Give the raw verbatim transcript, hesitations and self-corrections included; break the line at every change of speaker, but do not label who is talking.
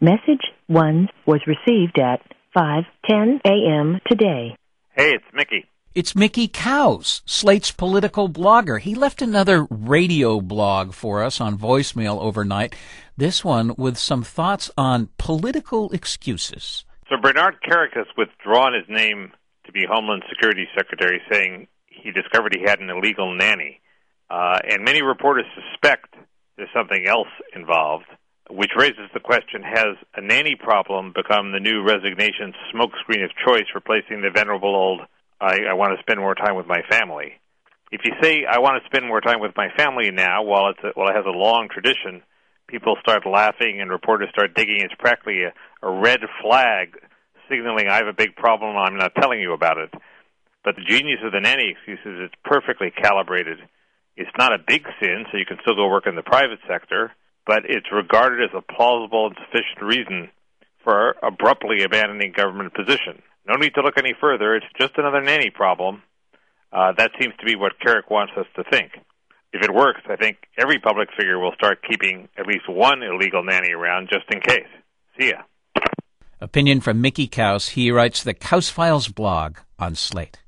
Message one was received at five ten a.m. today.
Hey, it's Mickey.
It's Mickey Kaus, Slate's political blogger. He left another radio blog for us on voicemail overnight, this one with some thoughts on political excuses.
So Bernard Kerik has withdrawn his name to be Homeland Security Secretary, saying he discovered he had an illegal nanny. Uh, and many reporters suspect there's something else involved, which raises the question, has a nanny problem become the new resignation smokescreen of choice, replacing the venerable old I, I want to spend more time with my family? If you say, I want to spend more time with my family now, while, it's a, while it has a long tradition, people start laughing and reporters start digging. It's practically a, a red flag signaling I have a big problem, I'm not telling you about it. But the genius of the nanny excuse is it's perfectly calibrated. It's not a big sin, so you can still go work in the private sector, but it's regarded as a plausible and sufficient reason for abruptly abandoning government position. No need to look any further. It's just another nanny problem. Uh, that seems to be what Kerik wants us to think. If it works, I think every public figure will start keeping at least one illegal nanny around just in case. See ya.
Opinion from Mickey Kaus. He writes the Kaus Files blog on Slate.